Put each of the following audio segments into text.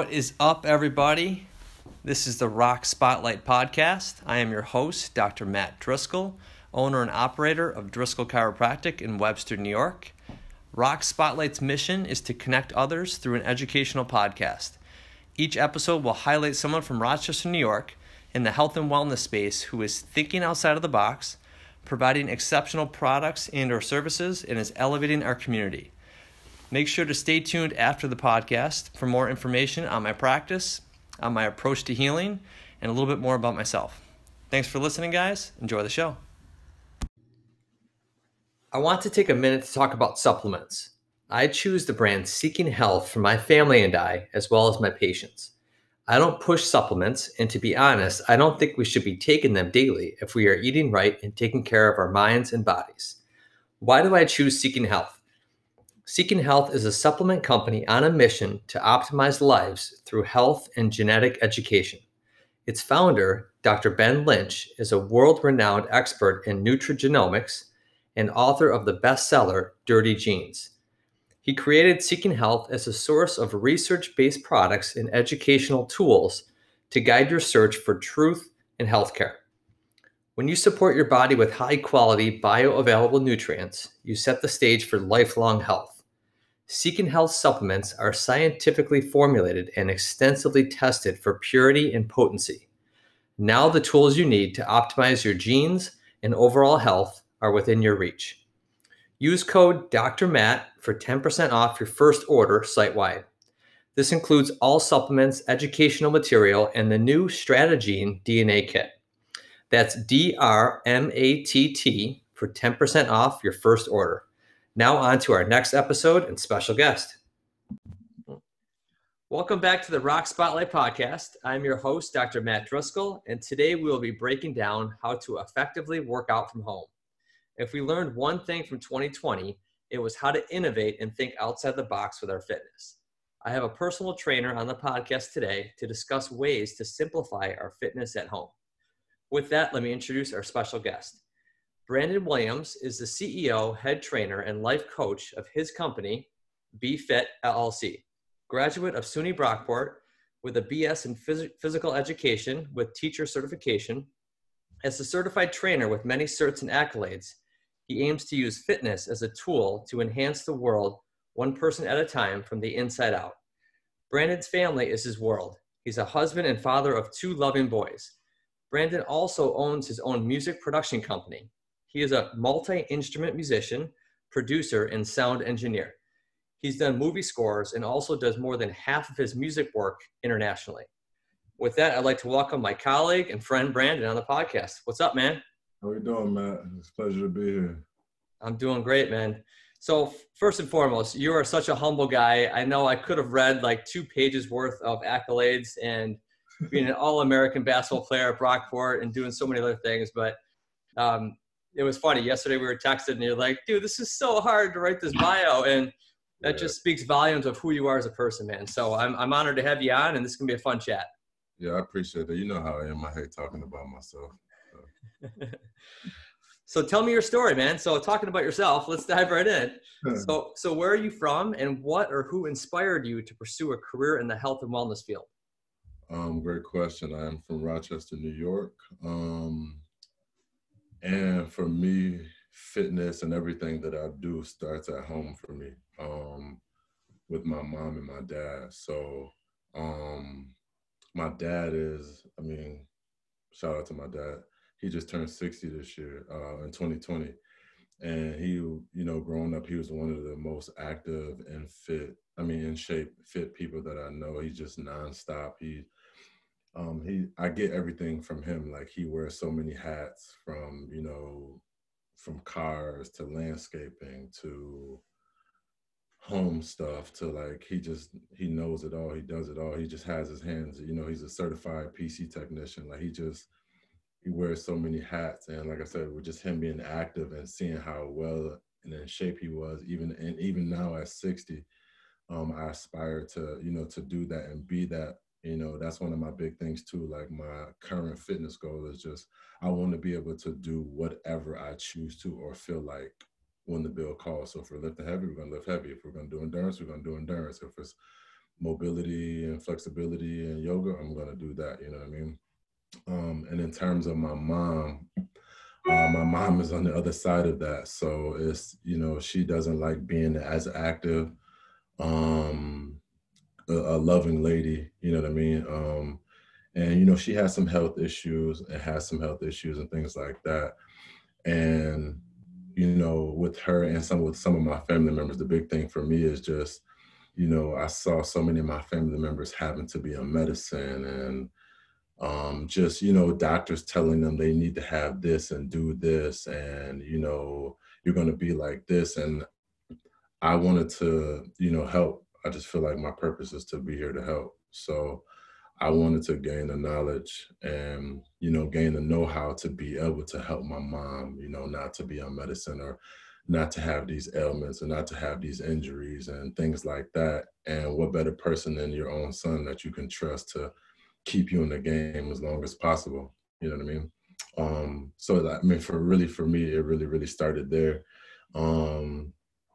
What is up, everybody? This is the Rock Spotlight Podcast. I am your host, Dr. Matt Driscoll, owner and operator of Driscoll Chiropractic in Webster, New York. Rock Spotlight's mission is to connect others through an educational podcast. Each episode will highlight someone from Rochester, New York, in the health and wellness space who is thinking outside of the box, providing exceptional products and/or services, and is elevating our community. Make sure to stay tuned after the podcast for more information on my practice, on my approach to healing, and a little bit more about myself. Thanks for listening, guys. Enjoy the show. I want to take a minute to talk about supplements. I choose the brand Seeking Health for my family and I, as well as my patients. I don't push supplements, and to be honest, I don't think we should be taking them daily if we are eating right and taking care of our minds and bodies. Why do I choose Seeking Health? Seeking Health is a supplement company on a mission to optimize lives through health and genetic education. Its founder, Dr. Ben Lynch, is a world-renowned expert in nutrigenomics and author of the bestseller Dirty Genes. He created Seeking Health as a source of research-based products and educational tools to guide your search for truth in healthcare. When you support your body with high-quality, bioavailable nutrients, you set the stage for lifelong health. Seeking Health supplements are scientifically formulated and extensively tested for purity and potency. Now the tools you need to optimize your genes and overall health are within your reach. Use code Dr. Matt for 10% off your first order site-wide. This includes all supplements, educational material, and the new Stratagene DNA Kit. That's DRMATT for 10% off your first order. Now on to our next episode and special guest. Welcome back to the Rock Spotlight Podcast. I'm your host, Dr. Matt Driscoll, and today we will be breaking down how to effectively work out from home. If we learned one thing from 2020, it was how to innovate and think outside the box with our fitness. I have a personal trainer on the podcast today to discuss ways to simplify our fitness at home. With that, let me introduce our special guest. Brandon Williams is the CEO, head trainer, and life coach of his company, BeFit LLC. Graduate of SUNY Brockport with a BS in physical education with teacher certification. As a certified trainer with many certs and accolades, he aims to use fitness as a tool to enhance the world one person at a time from the inside out. Brandon's family is his world. He's a husband and father of 2 loving boys. Brandon also owns his own music production company. He is a multi-instrument musician, producer, and sound engineer. He's done movie scores and also does more than half of his music work internationally. With that, I'd like to welcome my colleague and friend Brandon on the podcast. What's up, man? How you doing, Matt? It's a pleasure to be here. I'm doing great, man. So first and foremost, you are such a humble guy. I know I could have read like 2 pages worth of accolades and being an all-American basketball player at Brockport and doing so many other things, but it was funny. Yesterday we were texted and you're like, dude, this is so hard to write this bio. And that just speaks volumes of who you are as a person, man. So I'm honored to have you on, and this is going to be a fun chat. Yeah, I appreciate that. You know how I am. I hate talking about myself. So tell me your story, man. So talking about yourself, let's dive right in. So where are you from, and what or who inspired you to pursue a career in the health and wellness field? Great question. I am from Rochester, New York. And for me, fitness and everything that I do starts at home for me, with my mom and my dad. So my dad shout out to my dad. He just turned 60 this year, in 2020. And he, growing up, he was one of the most active and in shape, fit people that I know. He's just nonstop. I get everything from him. Like, he wears so many hats, from cars to landscaping to home stuff to he knows it all. He does it all. He just has his hands, he's a certified PC technician. Like, he wears so many hats. And like I said, with just him being active and seeing how well and in shape he was, even now at 60, I aspire to, to do that and be that. That's one of my big things too. Like, my current fitness goal is just, I want to be able to do whatever I choose to or feel like when the bill calls. So if we're lifting heavy, we're going to lift heavy. If we're going to do endurance, we're going to do endurance. If it's mobility and flexibility and yoga, I'm going to do that. You know what I mean? And in terms of my mom is on the other side of that. So it's, she doesn't like being as active, um, a loving lady, you know what I mean? And, she has some health issues and has some health issues and things like that. And, with her and with some of my family members, the big thing for me is just, I saw so many of my family members having to be on medicine and just doctors telling them they need to have this and do this and you're going to be like this. And I wanted to help. I just feel like my purpose is to be here to help. So I wanted to gain the knowledge and gain the know-how to be able to help my mom, not to be on medicine or not to have these ailments and not to have these injuries and things like that. And what better person than your own son that you can trust to keep you in the game as long as possible. You know what I mean? So that, I mean, for me, it really started there. Um,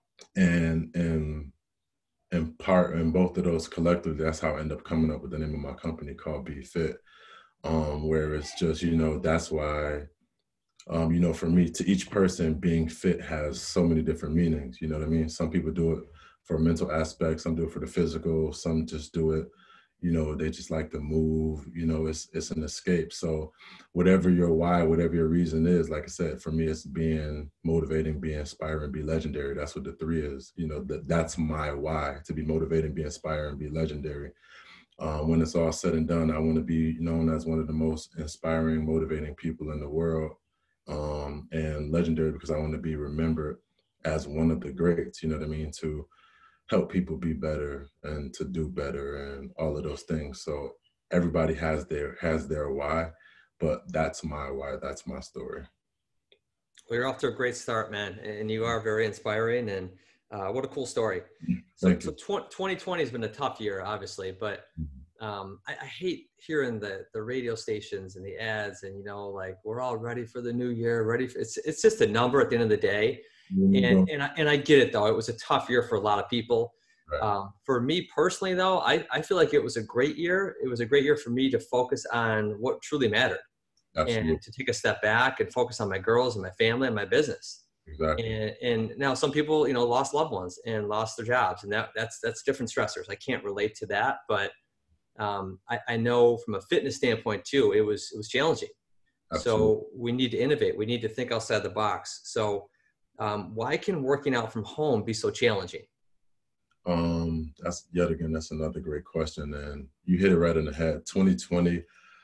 and part in both of those collectively, that's how I end up coming up with the name of my company called Be Fit. Where it's just, that's why, for me, to each person, being fit has so many different meanings. You know what I mean? Some people do it for mental aspects, some do it for the physical, some just do it, they just like to move, it's an escape. So whatever your why, whatever your reason is, like I said, for me, it's being motivating, be inspiring, be legendary. That's what the three is, that's my why, to be motivating, be inspiring, be legendary. When it's all said and done, I want to be known as one of the most inspiring, motivating people in the world, and legendary because I want to be remembered as one of the greats, you know what I mean, to help people be better and to do better and all of those things. So everybody has their why, but that's my why, that's my story. Well, you're off to a great start, man, and you are very inspiring. And what a cool story. So 2020 has been a tough year, obviously, but I hate hearing the radio stations and the ads, and like we're all ready for the new year, it's just a number at the end of the day. And I get it though. It was a tough year for a lot of people. Right. For me personally, though, I feel like it was a great year. It was a great year for me to focus on what truly mattered. Absolutely. And to take a step back and focus on my girls and my family and my business. Exactly. And now some people, lost loved ones and lost their jobs, and that's different stressors. I can't relate to that, but I know from a fitness standpoint too, it was challenging. Absolutely. So we need to innovate. We need to think outside the box. So why can working out from home be so challenging? That's another great question. And you hit it right in the head. 2020,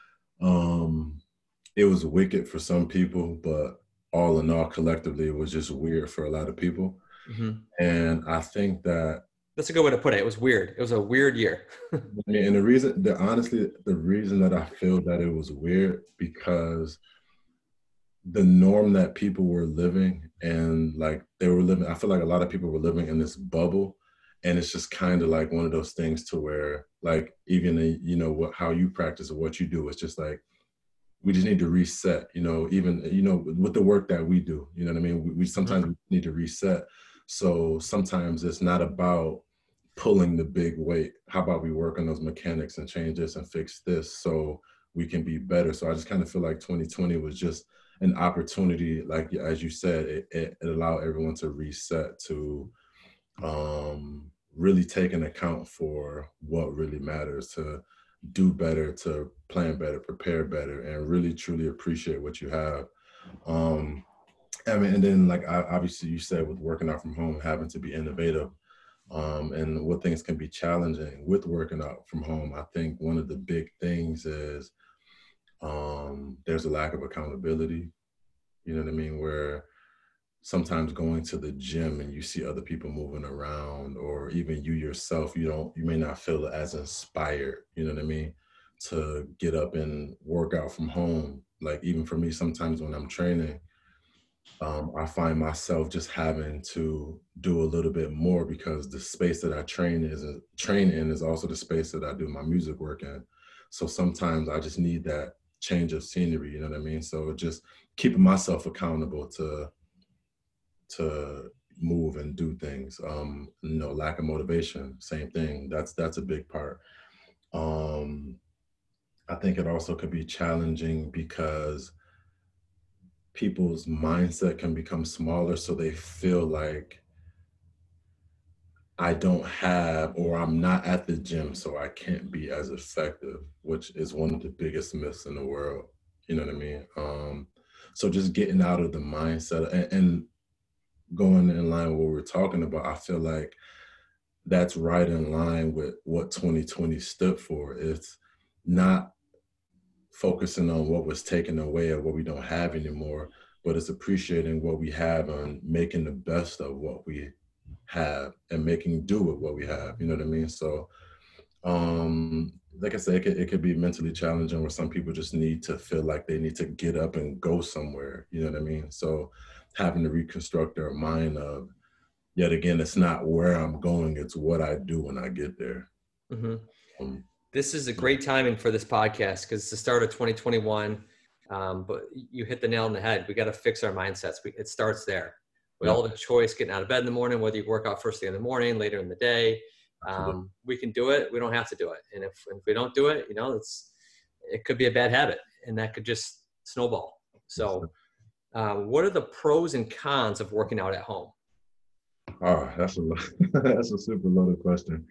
it was wicked for some people, but all in all, collectively, it was just weird for a lot of people. Mm-hmm. And I think that's a good way to put it. It was weird. It was a weird year. And honestly, the reason that I feel that it was weird, because the norm that people were living and like they were living, I feel like a lot of people were living in this bubble. And it's just kind of like one of those things to where like, even, how you practice or what you do, it's just like, we just need to reset, even, with the work that we do, you know what I mean? We sometimes need to reset. So sometimes it's not about pulling the big weight. How about we work on those mechanics and change this and fix this so we can be better? So I just kind of feel like 2020 was just an opportunity, like, as you said, it allowed everyone to reset, to really take an account for what really matters, to do better, to plan better, prepare better, and really truly appreciate what you have. And then like obviously you said, with working out from home, having to be innovative, and what things can be challenging with working out from home. I think one of the big things is there's a lack of accountability. You know what I mean? Where sometimes going to the gym and you see other people moving around, or even you yourself, you may not feel as inspired, you know what I mean, to get up and work out from home. Like even for me, sometimes when I'm training, I find myself just having to do a little bit more, because the space that I train in is also the space that I do my music work in. So sometimes I just need that change of scenery, you know what I mean? So just keeping myself accountable to move and do things. Lack of motivation, same thing. That's a big part. Um, I think it also could be challenging because people's mindset can become smaller, so they feel like I don't have, or I'm not at the gym, so I can't be as effective, which is one of the biggest myths in the world. You know what I mean? So just getting out of the mindset and going in line with what we're talking about, I feel like that's right in line with what 2020 stood for. It's not focusing on what was taken away or what we don't have anymore, but it's appreciating what we have and making the best of what we have and making do with what we have. You know what I mean? So, like I said, it could be mentally challenging where some people just need to feel like they need to get up and go somewhere. You know what I mean? So, having to reconstruct their mind of, yet again, it's not where I'm going, it's what I do when I get there. Mm-hmm. Um, This is a great timing for this podcast because it's the start of 2021. But you hit the nail on the head. We got to fix our mindsets. It starts there. We all have a choice getting out of bed in the morning, whether you work out first thing in the morning, later in the day. We can do it. We don't have to do it. And if we don't do it, it could be a bad habit and that could just snowball. So what are the pros and cons of working out at home? Oh, that's a that's a super loaded question.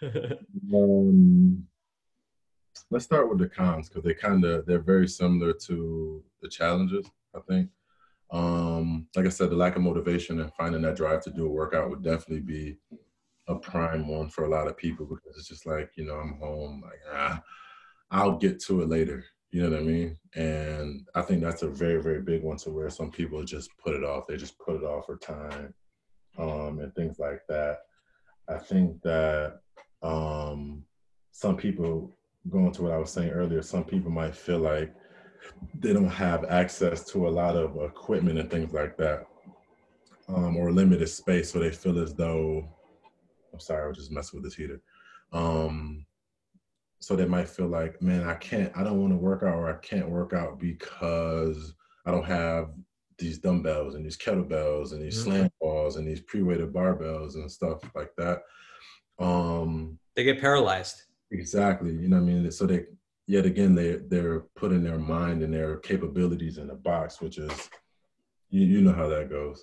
Um, let's start with the cons because they're very similar to the challenges, I think. Like I said, the lack of motivation and finding that drive to do a workout would definitely be a prime one for a lot of people because it's just like, I'm home, like, I'll get to it later. You know what I mean? And I think that's a very, very big one to where some people just put it off. They just put it off for time, and things like that. I think that some people, going to what I was saying earlier, some people might feel like they don't have access to a lot of equipment and things like that, or limited space, so they feel as though, I'm sorry, I was just messing with this heater. Um, so they might feel like, man, I don't want to work out, or I can't work out because I don't have these dumbbells and these kettlebells and these slant balls and these pre-weighted barbells and stuff like that. They get paralyzed. Exactly. You know what I mean? So yet again, they're putting their mind and their capabilities in a box, which is, you know how that goes.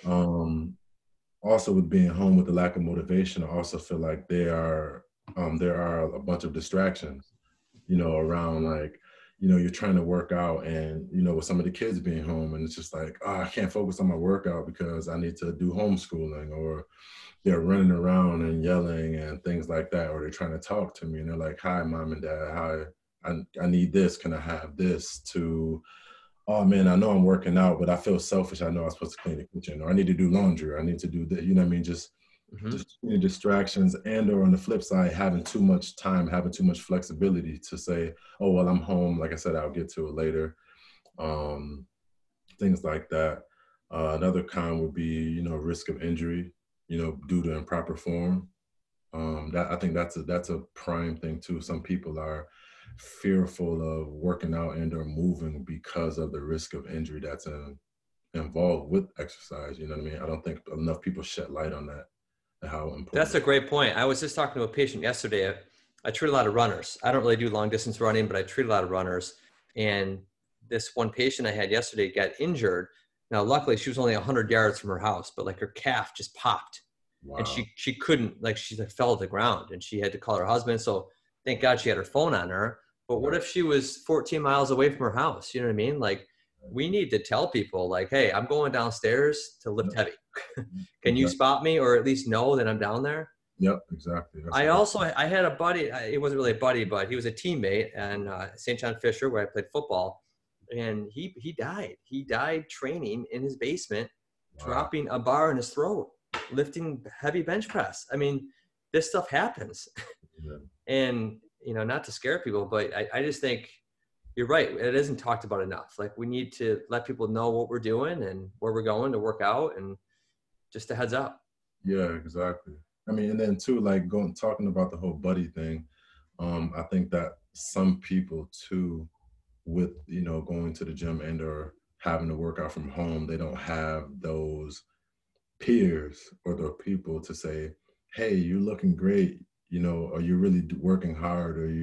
Also with being home with the lack of motivation, I also feel like there are a bunch of distractions, around, like, you're trying to work out and, with some of the kids being home, and it's just like, oh, I can't focus on my workout because I need to do homeschooling, or they're running around and yelling and things like that, or they're trying to talk to me and they're like, hi, mom and dad, hi, I need this. Can I have this? To, oh man, I know I'm working out, but I feel selfish. I know I'm supposed to clean the kitchen, or I need to do laundry, or I need to do that. You know what I mean? Just distractions, and or on the flip side, having too much time, having too much flexibility to say, oh, well, I'm home. Like I said, I'll get to it later. Things like that. Another con would be, risk of injury, due to improper form. That I think that's a prime thing too. Some people are fearful of working out and or moving because of the risk of injury that's involved with exercise. You know what I mean? I don't think enough people shed light on that and how important. That's a great point. I was just talking to a patient yesterday. I treat a lot of runners. I don't really do long distance running, but I treat a lot of runners. And this one patient I had yesterday got injured. Now, luckily, she was only 100 yards from her house, but like her calf just popped. Wow. And she couldn't, like, she fell to the ground and she had to call her husband. So thank God she had her phone on her. But what if she was 14 miles away from her house? You know what I mean? Like, we need to tell people, like, hey, I'm going downstairs to lift heavy. Can you spot me, or at least know that I'm down there? Yep, exactly. I had a buddy. It wasn't really a buddy, but he was a teammate, and St. John Fisher, where I played football, and he died. He died training in his basement, dropping a bar in his throat, lifting heavy bench press. I mean, this stuff happens. And, not to scare people, but I just think you're right. It isn't talked about enough. Like, we need to let people know what we're doing and where we're going to work out, and just a heads up. Yeah, exactly. I mean, and then too, like, talking about the whole buddy thing, I think that some people too, with, going to the gym and or having to work out from home, they don't have those peers or the people to say, hey, you're looking great, or you're really working hard, or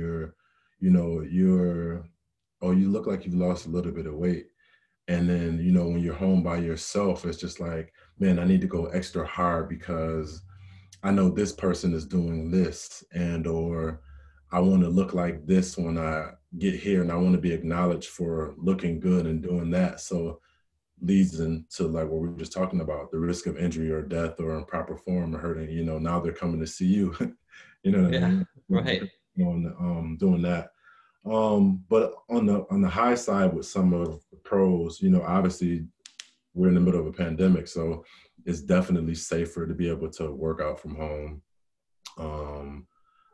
or you look like you've lost a little bit of weight. And then, when you're home by yourself, it's just like, man, I need to go extra hard because I know this person is doing this, and or I want to look like this when I get here, and I want to be acknowledged for looking good and doing that. So leads into like what we were just talking about, the risk of injury or death or improper form or hurting, now they're coming to see you. You know what I Yeah, mean? right. Doing that. But on the high side with some of the pros, obviously we're in the middle of a pandemic, so it's definitely safer to be able to work out from home. Um,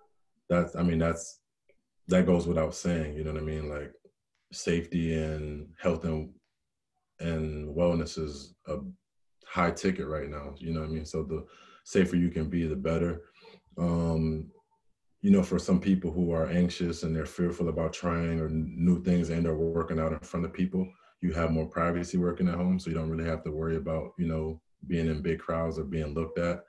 that goes without saying, you know what I mean? Like safety and health and wellness is a high ticket right now, you know what I mean? So the safer you can be, the better. Um, for some people who are anxious and they're fearful about trying or new things and are working out in front of people, you have more privacy working at home. So you don't really have to worry about, being in big crowds or being looked at.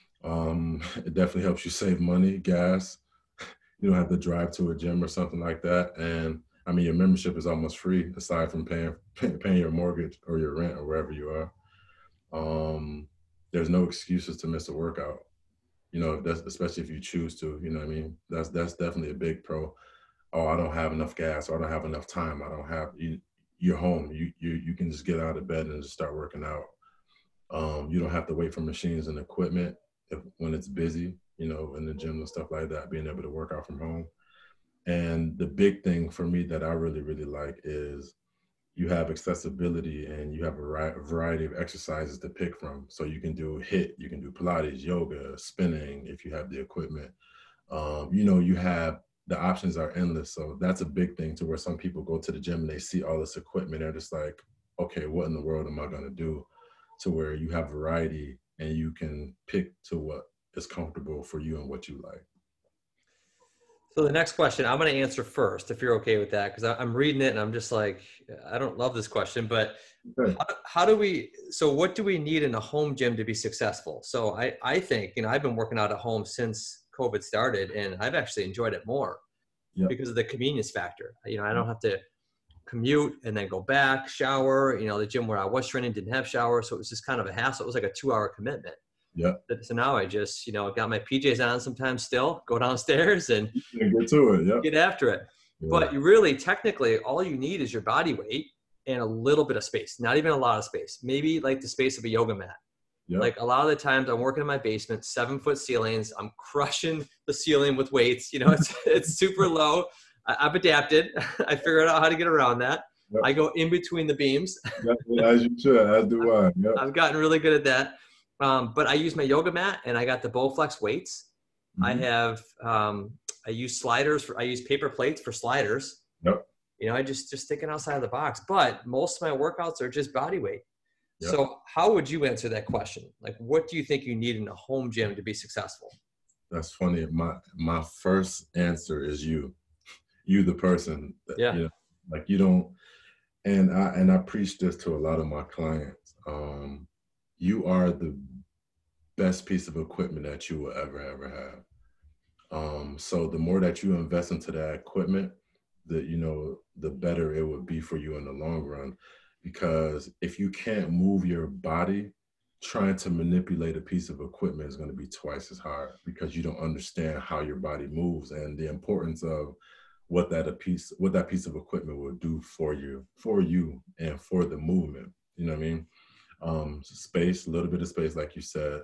It definitely helps you save money, gas. You don't have to drive to a gym or something like that. And I mean, your membership is almost free aside from paying your mortgage or your rent or wherever you are. Um, there's no excuses to miss a workout. That's especially if you choose to. You know what I mean? That's definitely a big pro. Oh, I don't have enough gas, or I don't have enough time. I don't have you. You're home. You can just get out of bed and just start working out. You don't have to wait for machines and equipment when it's busy. In the gym and stuff like that. Being able to work out from home. And the big thing for me that I really really like is you have accessibility and you have a variety of exercises to pick from. So you can do HIIT, you can do Pilates, yoga, spinning if you have the equipment. You have the options are endless. So that's a big thing to where some people go to the gym and they see all this equipment. They're just like, okay, what in the world am I going to do? To where you have variety and you can pick to what is comfortable for you and what you like. So the next question I'm going to answer first, if you're okay with that, because I'm reading it and I'm just like, I don't love this question, but Okay. so what do we need in a home gym to be successful? So I think, I've been working out at home since COVID started and I've actually enjoyed it more Yep. because of the convenience factor. I don't have to commute and then go back, shower. The gym where I was training didn't have showers. So it was just kind of a hassle. It was like a 2-hour commitment. Yep. So now I just, got my PJs on sometimes still, go downstairs and Get to it. Yep. get after it. Yeah. But you really, technically, all you need is your body weight and a little bit of space, not even a lot of space, maybe like the space of a yoga mat. Yep. Like a lot of the times I'm working in my basement, 7-foot ceilings, I'm crushing the ceiling with weights, it's super low. I've adapted. I figured out how to get around that. Yep. I go in between the beams. As you should, as do I. Yep. I've gotten really good at that. But I use my yoga mat and I got the Bowflex weights. Mm-hmm. I have, I use sliders. I use paper plates for sliders. Yep. I just thinking outside of the box, but most of my workouts are just body weight. Yep. So how would you answer that question? Like, what do you think you need in a home gym to be successful? That's funny. My first answer is you the person that, yeah. Like you don't, and I preach this to a lot of my clients. You are the best piece of equipment that you will ever have. So the more that you invest into that equipment, the better it would be for you in the long run. Because if you can't move your body, trying to manipulate a piece of equipment is going to be twice as hard because you don't understand how your body moves and the importance of what that piece of equipment will do for you and for the movement. You know what I mean? Space, a little bit of space, like you said.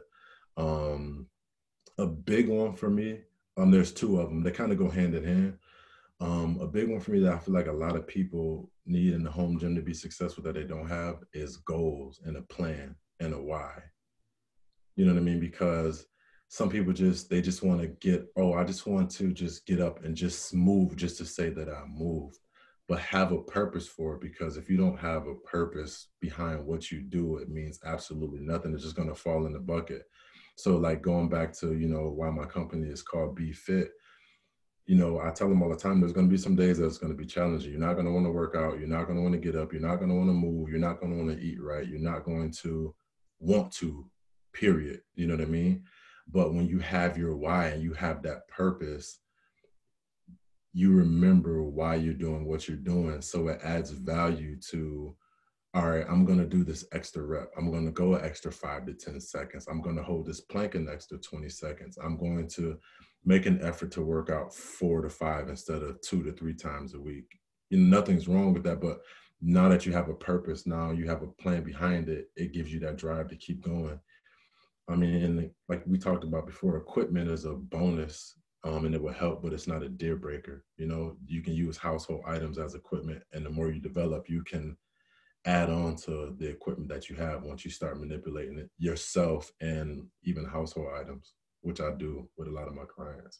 A big one for me, there's two of them. They kind of go hand in hand. A big one for me that I feel like a lot of people need in the home gym to be successful that they don't have is goals and a plan and a why. You know what I mean? Because some people I just want to just get up and just move just to say that I moved, but have a purpose for it. Because if you don't have a purpose behind what you do, it means absolutely nothing. It's just going to fall in the bucket. So like going back to, why my company is called Be Fit, I tell them all the time, there's going to be some days that's going to be challenging. You're not going to want to work out. You're not going to want to get up. You're not going to want to move. You're not going to want to eat right. You're not going to want to period. You know what I mean? But when you have your why and you have that purpose, you remember why you're doing what you're doing. So it adds value to, all right, I'm going to do this extra rep. I'm going to go an extra 5 to 10 seconds. I'm going to hold this plank an extra 20 seconds. I'm going to make an effort to work out 4 to 5 instead of 2 to 3 times a week. You know, nothing's wrong with that, but now that you have a purpose, now you have a plan behind it, it gives you that drive to keep going. I mean, and like we talked about before, equipment is a bonus, and it will help, but it's not a deal breaker. You know, you can use household items as equipment, and the more you develop, you can add on to the equipment that you have once you start manipulating it yourself, and even household items, which I do with a lot of my clients.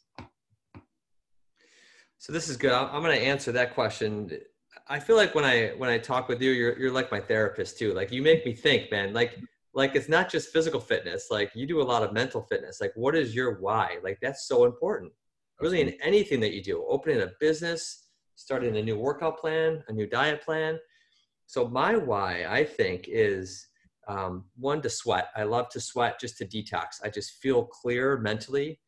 So this is good. I'm going to answer that question. I feel like when I talk with you, you're like my therapist too. Like you make me think, man, like it's not just physical fitness. Like you do a lot of mental fitness. Like what is your why? Like that's so important really in anything that you do, opening a business, starting a new workout plan, a new diet plan. So my why, I think, is one, to sweat. I love to sweat just to detox. I just feel clear mentally.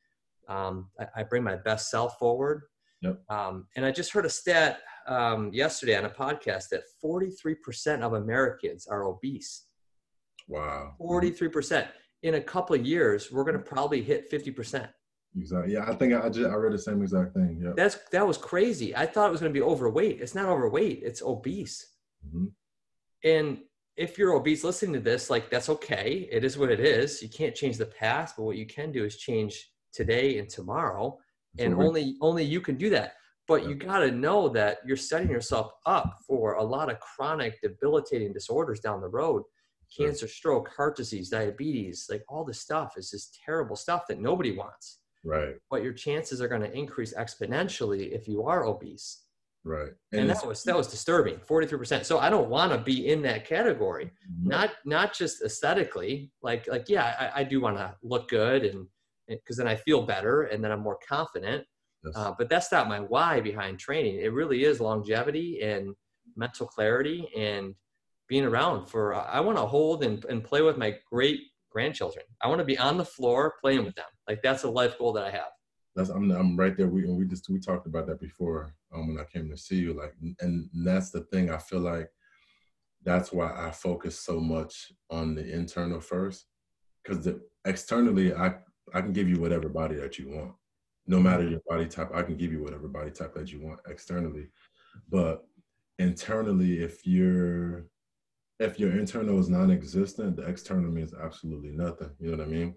I bring my best self forward. Yep. And I just heard a stat yesterday on a podcast that 43% of Americans are obese. Wow. 43%. In a couple of years, we're going to probably hit 50%. Exactly. Yeah, I think I read the same exact thing. Yeah. That was crazy. I thought it was going to be overweight. It's not overweight. It's obese. Mm-hmm. And if you're obese listening to this, like that's okay. It is what it is. You can't change the past, but what you can do is change today and tomorrow. And only you can do that. But you got to know that you're setting yourself up for a lot of chronic debilitating disorders down the road. Cancer, stroke, heart disease, diabetes, like all this stuff is just terrible stuff that nobody wants. Right. But your chances are going to increase exponentially if you are obese. Right. And that was disturbing, 43%. So I don't want to be in that category. No. Not just aesthetically, like yeah, I do want to look good and because then I feel better and then I'm more confident. Yes. But that's not my why behind training. It really is longevity and mental clarity and being around for, I want to hold and play with my great grandchildren. I want to be on the floor playing with them. Like that's a life goal that I have. I'm right there. We talked about that before when I came to see you. Like, and that's the thing. I feel like that's why I focus so much on the internal first, because externally I can give you whatever body that you want, no matter your body type. I can give you whatever body type that you want externally, but internally, if your internal is non-existent, the external means absolutely nothing. You know what I mean?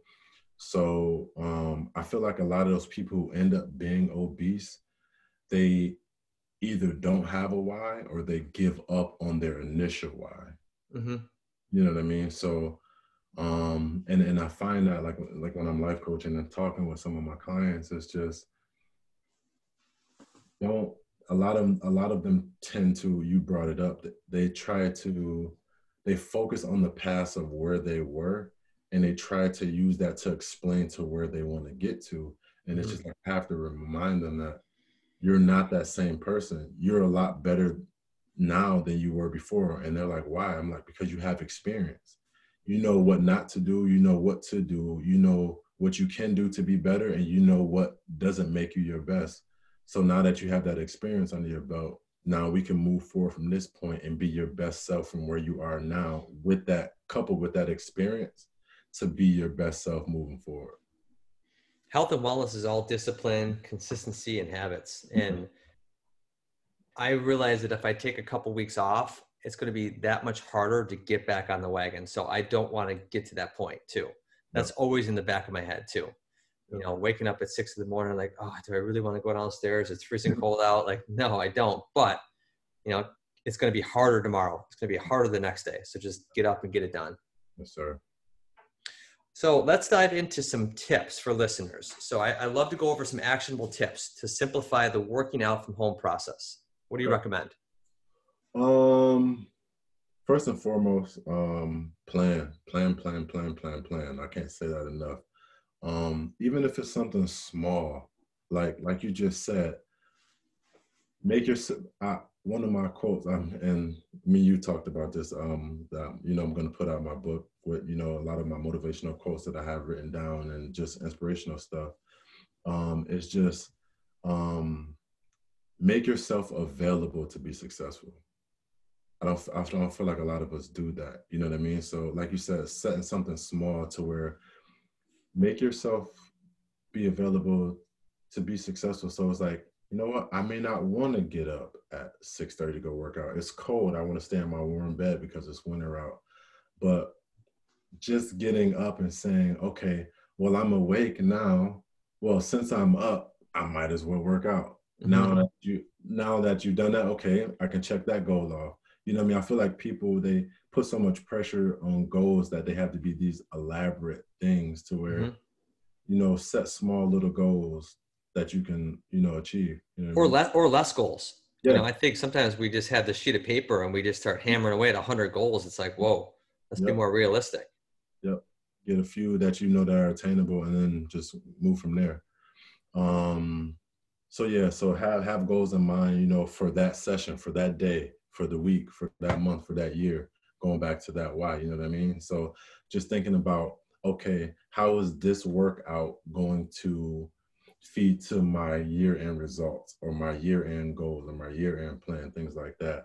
So I feel like a lot of those people who end up being obese, they either don't have a why or they give up on their initial why. Mm-hmm. You know what I mean? So, and I find that like when I'm life coaching and talking with some of my clients, it's just a lot of them tend to, you brought it up, they focus on the past of where they were. And they try to use that to explain to where they want to get to. And it's just like, I have to remind them that you're not that same person. You're a lot better now than you were before. And they're like, why? I'm like, because you have experience. You know what not to do. You know what to do. You know what you can do to be better. And you know what doesn't make you your best. So now that you have that experience under your belt, now we can move forward from this point and be your best self from where you are now, with that, coupled with that experience, to be your best self moving forward. Health and wellness is all discipline, consistency, and habits. And I realize that if I take a couple weeks off, it's going to be that much harder to get back on the wagon. So I don't want to get to that point too. That's always in the back of my head too. You know, waking up at 6 in the morning, like, oh, do I really want to go downstairs? It's freezing cold out. Like, no, I don't. But, you know, it's going to be harder tomorrow. It's going to be harder the next day. So just get up and get it done. Yes, sir. So let's dive into some tips for listeners. So I love to go over some actionable tips to simplify the working out from home process. What do you recommend? First and foremost, plan. I can't say that enough. Even if it's something small, like you just said, one of my quotes, and me and you talked about this, that, you know, I'm going to put out my book with, you know, a lot of my motivational quotes that I have written down and just inspirational stuff. It's just, um, make yourself available to be successful. I don't feel like a lot of us do that. You know what I mean? So like you said, setting something small to where make yourself be available to be successful. So it's like, you know what? I may not want to get up at 6:30 to go work out. It's cold. I want to stay in my warm bed because it's winter out. But just getting up and saying, okay, well, I'm awake now. Well, since I'm up, I might as well work out. Hmm. Now that you've done that, okay, I can check that goal off. You know what I mean? I feel like people, they put so much pressure on goals that they have to be these elaborate things to where, Hmm. you know, set small little goals that you can, you know, achieve. You know what I mean? Or less goals. You Yeah. know, I think sometimes we just have the sheet of paper and we just start hammering away at 100 goals. It's like, whoa, let's be Yep. more realistic. Yep. Get a few that you know that are attainable and then just move from there. Um, so yeah, so have goals in mind, you know, for that session, for that day, for the week, for that month, for that year, going back to that why, you know what I mean? So just thinking about, okay, how is this workout going to feed to my year-end results or my year-end goals or my year-end plan, things like that.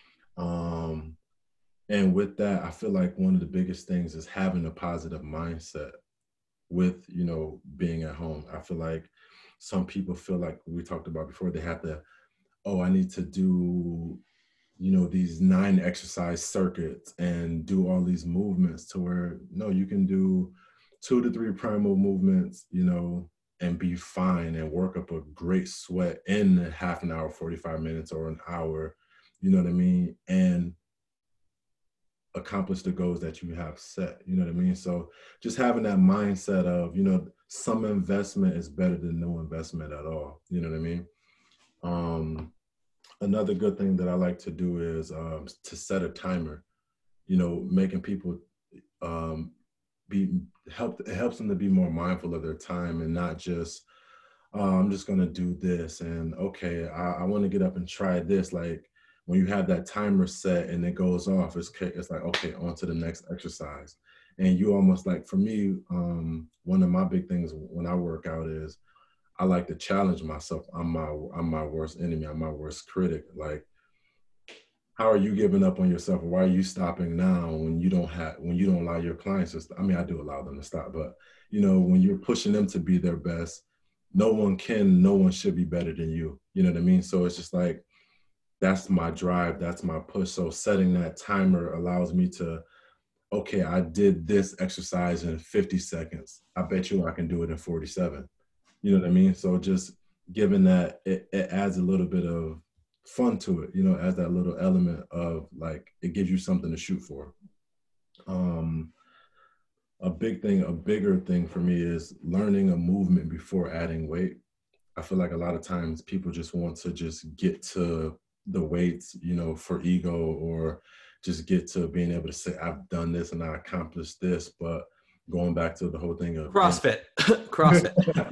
Um, and with that, I feel like one of the biggest things is having a positive mindset with, you know, being at home. I feel like some people feel like we talked about before, they have to, oh, I need to do, you know, these 9 exercise circuits and do all these movements to where, no, you can do 2 to 3 primal movements, you know, and be fine and work up a great sweat in half an hour, 45 minutes or an hour, you know what I mean? And accomplish the goals that you have set. You know what I mean? So just having that mindset of, you know, some investment is better than no investment at all. You know what I mean? Um, Another good thing that I like to do is to set a timer. You know, making people um, be it helps them to be more mindful of their time and not just I'm just gonna do this and okay, I want to get up and try this. Like when you have that timer set and it goes off, it's like okay, on to the next exercise. And you almost like for me, one of my big things when I work out is I like to challenge myself. I'm my worst enemy. I'm my worst critic. Like how are you giving up on yourself? Or why are you stopping now when you don't allow your clients to I mean, I do allow them to stop, but you know, when you're pushing them to be their best, no one should be better than you. You know what I mean? So it's just like that's my drive, that's my push. So setting that timer allows me to, okay, I did this exercise in 50 seconds. I bet you I can do it in 47. You know what I mean? So just given that it adds a little bit of fun to it, you know, adds that little element of like it gives you something to shoot for. Um, a bigger thing for me is learning a movement before adding weight. I feel like a lot of times people just want to just get to the weights, you know, for ego or just get to being able to say, I've done this and I accomplished this. But going back to the whole thing of CrossFit. CrossFit.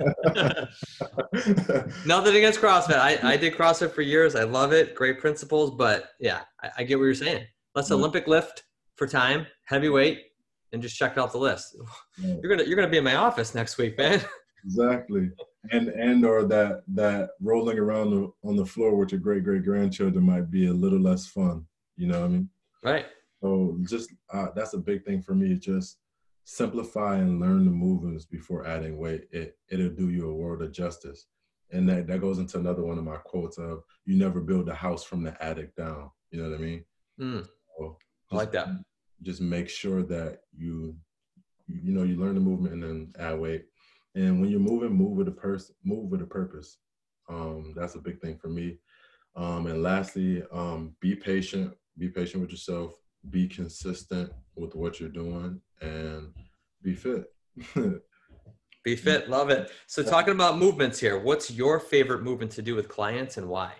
Nothing against CrossFit. I did CrossFit for years. I love it. Great principles. But yeah, I get what you're saying. Let's Olympic lift for time, heavyweight, and just check it off the list. You're gonna be in my office next week, man. exactly. And or that rolling around on the floor with your great grandchildren might be a little less fun. You know what I mean? Right. So just that's a big thing for me. Just simplify and learn the movements before adding weight. It'll do you a world of justice. And that goes into another one of my quotes of you never build a house from the attic down. You know what I mean? Mm, So I just like that. just make sure that you know you learn the movement and then add weight. And when you're moving, move with a purpose. That's a big thing for me. And lastly, be patient with yourself, be consistent with what you're doing, and be fit. Be fit. Love it. So talking about movements here, what's your favorite movement to do with clients and why?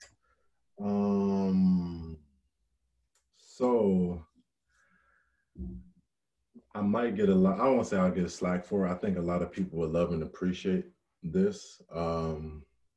um, so I might get a lot, I won't say I'll get slack for it. I think a lot of people would love and appreciate this.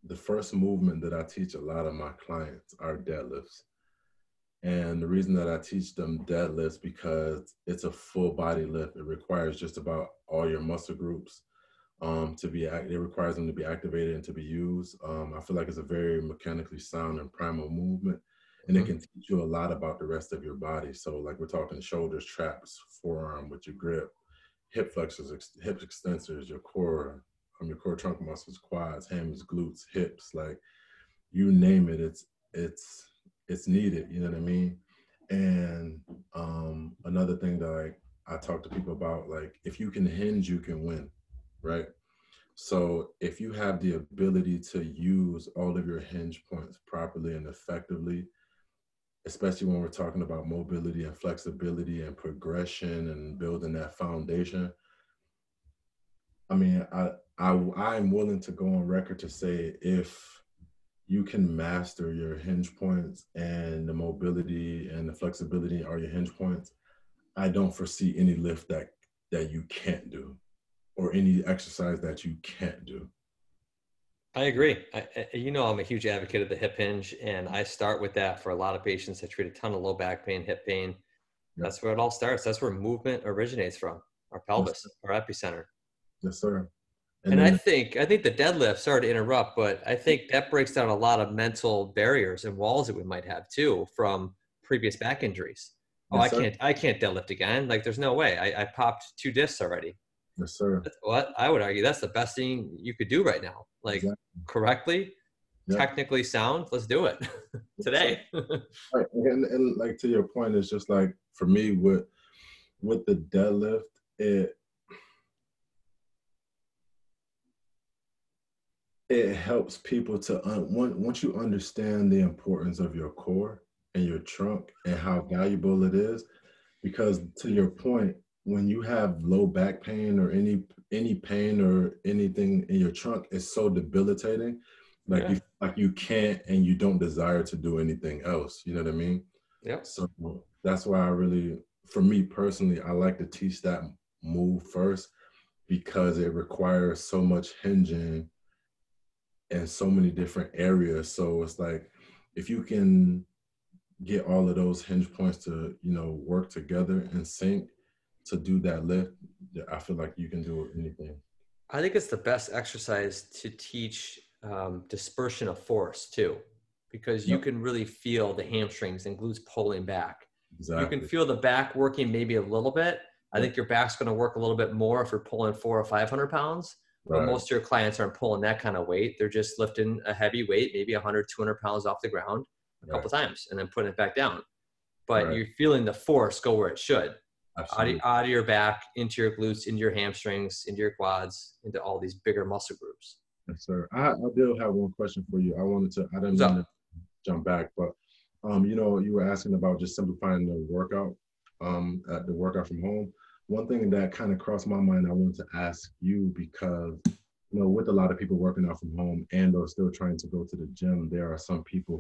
the first movement that I teach a lot of my clients are deadlifts. And the reason that I teach them deadlifts because it's a full body lift. It requires just about all your muscle groups to be. It requires them to be activated and to be used. I feel like it's a very mechanically sound and primal movement, and it Mhm. can teach you a lot about the rest of your body. So, like we're talking shoulders, traps, forearm with your grip, hip flexors, hip extensors, your core trunk muscles, quads, hams, glutes, hips, like you name it, it's needed. You know what I mean? And another thing that I talk to people about, like if you can hinge, you can win, right? So if you have the ability to use all of your hinge points properly and effectively, especially when we're talking about mobility and flexibility and progression and building that foundation, I mean, I'm willing to go on record to say if you can master your hinge points and the mobility and the flexibility are your hinge points, I don't foresee any lift that you can't do or any exercise that you can't do. I agree. I'm a huge advocate of the hip hinge, and I start with that for a lot of patients. I treat a ton of low back pain, hip pain. Yep. That's where it all starts. That's where movement originates from, our Yes, pelvis, our epicenter. yes, sir. And And I then think I think the deadlift, sorry to interrupt, but I think that breaks down a lot of mental barriers and walls that we might have too from previous back injuries. Oh, yes, sir. I can't deadlift again. Like there's no way. I popped 2 discs already. Yes, sir. That's what I would argue. That's the best thing you could do right now. Like Exactly. correctly, Yep. technically sound. Let's do it Yes, sir. today. Right. And like to your point, it's just like for me with the deadlift, it helps people to once you understand the importance of your core and your trunk and how valuable it is, because to your point, when you have low back pain or any pain or anything in your trunk, it's so debilitating, Yeah. like you can't and you don't desire to do anything else, you know what I mean? Yep. So that's why for me personally, I like to teach that move first because it requires so much hinging in so many different areas. So it's like if you can get all of those hinge points to, work together and sync to do that lift, I feel like you can do anything. I think it's the best exercise to teach dispersion of force too, because you Yep, can really feel the hamstrings and glutes pulling back. You can exactly. feel the back working maybe a little bit. I Yep, think your back's going to work a little bit more if you're pulling 400 or 500 pounds, but right, most of your clients aren't pulling that kind of weight. They're just lifting a heavy weight, maybe 100, 200 pounds off the ground a couple right, times and then putting it back down. But right. you're feeling the force go where it should Absolutely. out of your back, into your glutes, into your hamstrings, into your quads, into all these bigger muscle groups. Yes, sir. I do have one question for you. I didn't What's mean to up? jump back, but you were asking about just simplifying the workout, at the workout from home. One thing that kind of crossed my mind, I wanted to ask you because, with a lot of people working out from home and or still trying to go to the gym, there are some people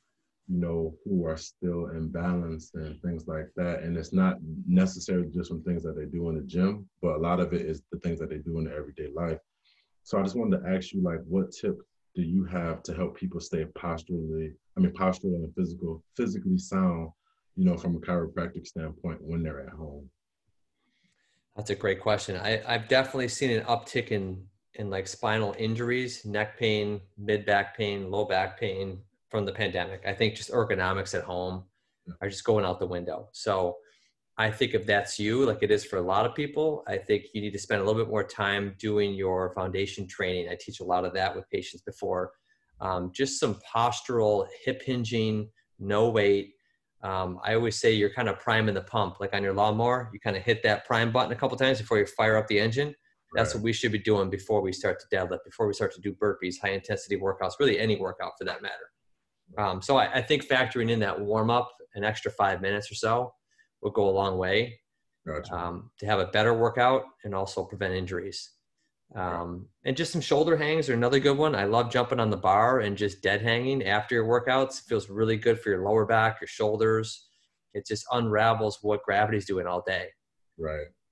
who are still imbalanced and things like that. And it's not necessarily just from things that they do in the gym, but a lot of it is the things that they do in their everyday life. So I just wanted to ask you, like, what tips do you have to help people stay postural and physically sound, from a chiropractic standpoint when they're at home? That's a great question. I've definitely seen an uptick in like spinal injuries, neck pain, mid back pain, low back pain from the pandemic. I think just ergonomics at home Yeah. are just going out the window. So I think if that's you, like it is for a lot of people, I think you need to spend a little bit more time doing your foundation training. I teach a lot of that with patients before. Just some postural hip hinging, no weight. I always say you're kind of priming the pump, like on your lawnmower. You kind of hit that prime button a couple times before you fire up the engine. That's Right. what we should be doing before we start to deadlift, before we start to do burpees, high intensity workouts, really any workout for that matter. So I think factoring in that warm up, an extra 5 minutes or so, will go a long way Gotcha. to have a better workout and also prevent injuries. Gotcha. And just some shoulder hangs are another good one. I love jumping on the bar and just dead hanging after your workouts. It feels really good for your lower back, your shoulders. It just unravels what gravity's doing all day. Right.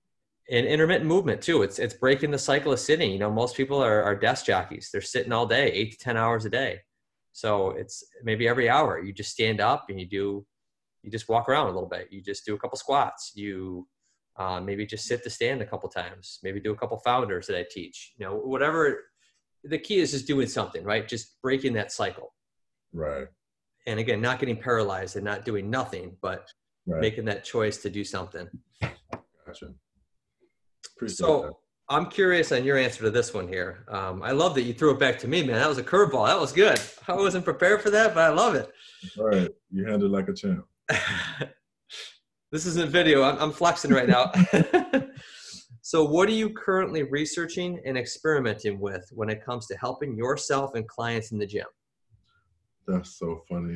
And intermittent movement too. It's breaking the cycle of sitting. You know, most people are desk jockeys. They're sitting all day, 8 to 10 hours a day. So it's maybe every hour you just stand up and you just walk around a little bit. You just do a couple squats. You maybe just sit to stand a couple times. Maybe do a couple founders that I teach. You know, whatever. The key is just doing something, right? Just breaking that cycle. Right. And again, not getting paralyzed and not doing nothing, but Right. making that choice to do something. Gotcha. Appreciate So that. I'm curious on your answer to this one here. I love that you threw it back to me, man. That was a curveball. That was good. I wasn't prepared for that, but I love it. All right. You handled like a champ. This isn't video. I'm flexing right now. So what are you currently researching and experimenting with when it comes to helping yourself and clients in the gym? That's so funny.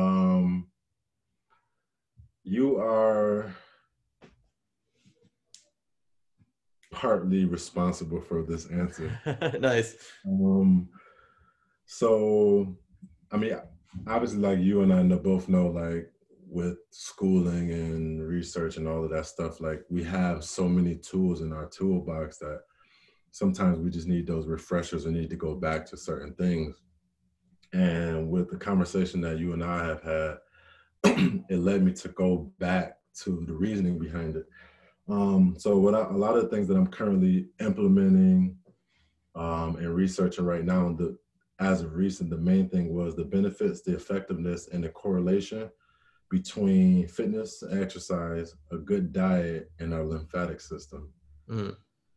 You are partly responsible for this answer. Nice. So, I mean, obviously, like you and I both know, like with schooling and research and all of that stuff, like we have so many tools in our toolbox that sometimes we just need those refreshers and need to go back to certain things. And with the conversation that you and I have had, it led me to go back to the reasoning behind it. So a lot of the things that I'm currently implementing and researching right now, as of recent, the main thing was the benefits, the effectiveness, and the correlation between fitness, exercise, a good diet, and our lymphatic system. Mm.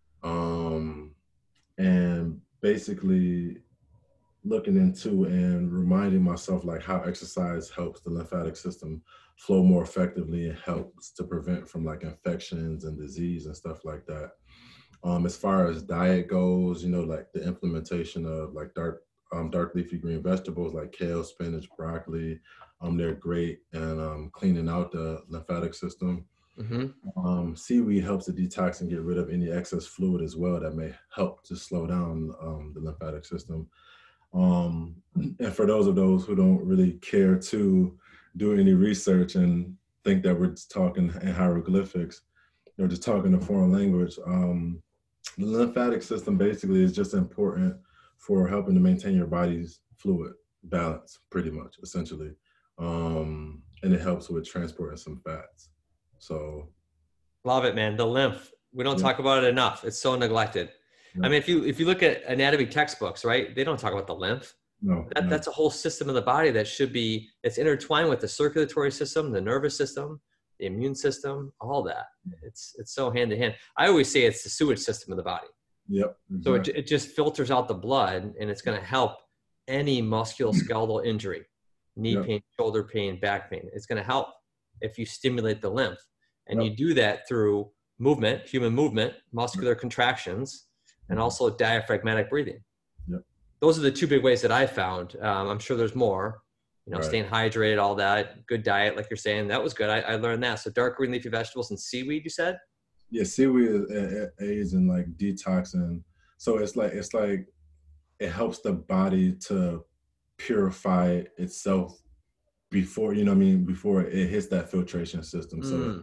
And basically looking into and reminding myself like how exercise helps the lymphatic system flow more effectively and helps to prevent from like infections and disease and stuff like that. As far as diet goes, you know, like the implementation of like dark leafy green vegetables like kale, spinach, broccoli, they're great and cleaning out the lymphatic system. Mm-hmm. Seaweed helps to detox and get rid of any excess fluid as well that may help to slow down the lymphatic system. And for those who don't really care to do any research and think that we're just talking in hieroglyphics or just talking a foreign language, the lymphatic system basically is just important for helping to maintain your body's fluid balance, pretty much, essentially. And it helps with transporting some fats. So, Love it, man. The lymph. We don't talk about it enough. It's so neglected. Yeah. I mean, if you look at anatomy textbooks, right, they don't talk about the lymph. No, That's a whole system of the body that should be, it's intertwined with the circulatory system, the nervous system, the immune system, all that. It's so hand in hand. I always say it's the sewage system of the body. Yep. Exactly. So it just filters out the blood and it's going to help any musculoskeletal injury, knee pain, shoulder pain, back pain. It's going to help if you stimulate the lymph. And you do that through movement, human movement, muscular contractions, and also diaphragmatic breathing. Yep. Those are the two big ways that I found. I'm sure there's more, you know, staying hydrated, all that, good diet, like you're saying. That was good. I learned that. So dark green leafy vegetables and seaweed, you said? Yeah, seaweed aids in like detoxing. So it's like it helps the body to purify itself before, you know what I mean, before it hits that filtration system. So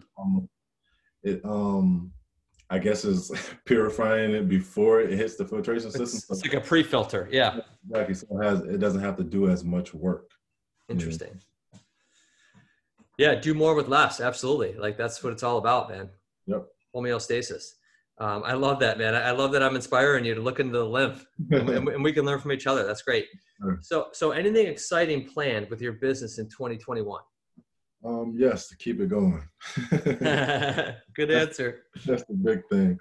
I guess is purifying it before it hits the filtration system. It's like a pre-filter. Yeah. Exactly. So it doesn't have to do as much work. Interesting. Yeah. Do more with less. Absolutely. Like that's what it's all about, man. Yep. Homeostasis. I love that, man. I love that I'm inspiring you to look into the lymph and we can learn from each other. That's great. Sure. So anything exciting planned with your business in 2021? Yes, to keep it going. Good answer. That's the big thing.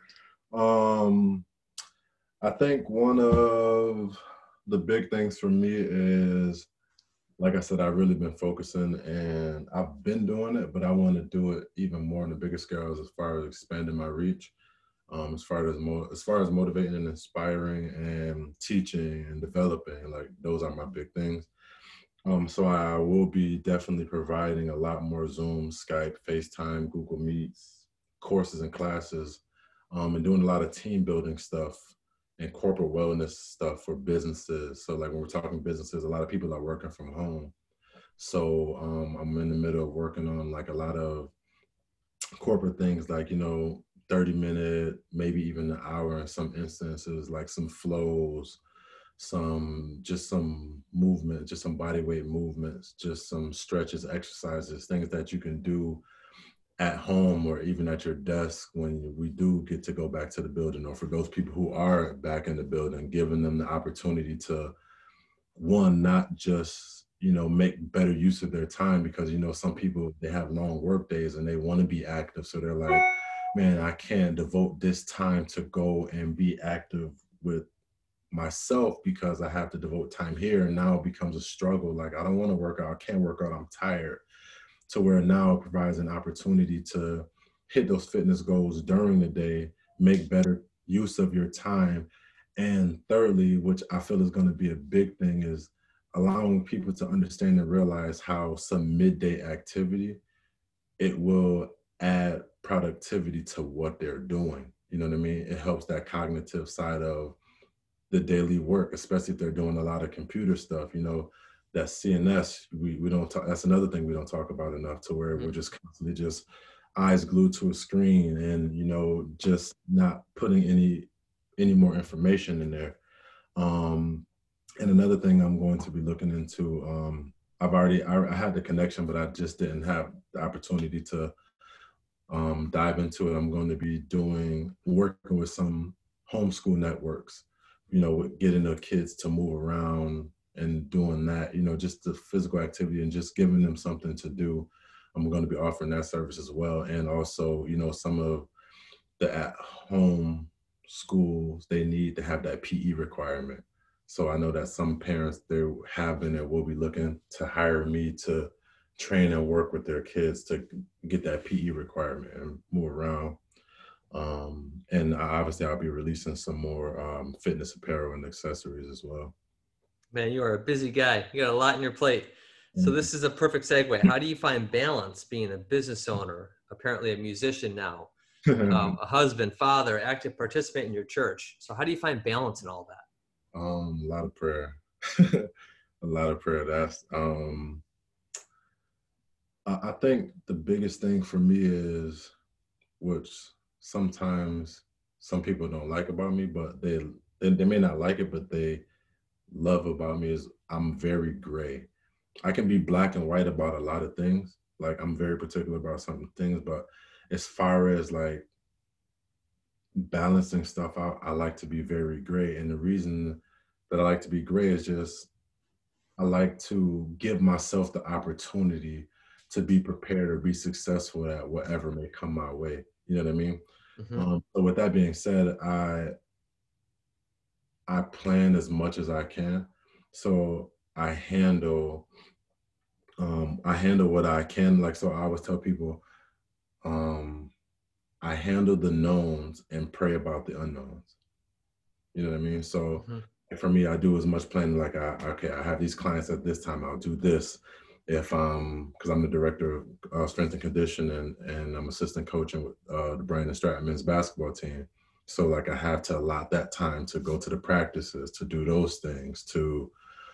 I think one of the big things for me is, like I said, I've really been focusing and I've been doing it, but I want to do it even more on a bigger scale as far as expanding my reach, as far as motivating and inspiring and teaching and developing, like those are my big things. So I will be definitely providing a lot more Zoom, Skype, FaceTime, Google Meets, courses and classes, and doing a lot of team building stuff and corporate wellness stuff for businesses. So like when we're talking businesses, a lot of people are working from home. So I'm in the middle of working on like a lot of corporate things, like, you know, 30-minute, maybe even an hour in some instances, like some flows, some movement, just some body weight movements, just some stretches, exercises, things that you can do at home or even at your desk when we do get to go back to the building, or for those people who are back in the building, giving them the opportunity to, one, not just, make better use of their time, because, some people, they have long work days and they want to be active. So they're like, man, I can't devote this time to go and be active with myself because I have to devote time here. And now it becomes a struggle. Like, I don't want to work out. I can't work out. I'm tired. To where now it provides an opportunity to hit those fitness goals during the day, make better use of your time. And thirdly, which I feel is going to be a big thing, is allowing people to understand and realize how some midday activity, it will add productivity to what they're doing. You know what I mean? It helps that cognitive side of the daily work, especially if they're doing a lot of computer stuff, that CNS, we don't talk, that's another thing we don't talk about enough, to where we're just constantly just eyes glued to a screen and, just not putting any more information in there. And another thing I'm going to be looking into, I had the connection, but I just didn't have the opportunity to dive into it. I'm going to be working with some homeschool networks, with getting the kids to move around and doing that, just the physical activity and just giving them something to do. I'm going to be offering that service as well. And also, some of the at-home schools, they need to have that PE requirement. So I know that some parents, they have been and will be looking to hire me to train and work with their kids to get that PE requirement and move around. And obviously I'll be releasing some more fitness apparel and accessories as well. Man, you are a busy guy. You got a lot on your plate. So this is a perfect segue. How do you find balance being a business owner, apparently a musician now, a husband, father, active participant in your church? So how do you find balance in all that? A lot of prayer. A lot of prayer. I think the biggest thing for me is, which sometimes some people don't like about me, but they may not like it, but they love about me, is I'm very gray. I can be black and white about a lot of things. Like, I'm very particular about some things, but as far as like balancing stuff out, I like to be very gray. And the reason that I like to be gray is just, I like to give myself the opportunity to be prepared or be successful at whatever may come my way. You know what I mean? So with that being said, I plan as much as I can. So I handle what I can. Like, so I always tell people, I handle the knowns and pray about the unknowns. You know what I mean? So for me, I do as much planning. Like, I have these clients at this time, I'll do this. If because I'm the director of strength and conditioning, and I'm assistant coaching with the Brandon Stratton men's basketball team. So like, I have to allot that time to go to the practices, to do those things, to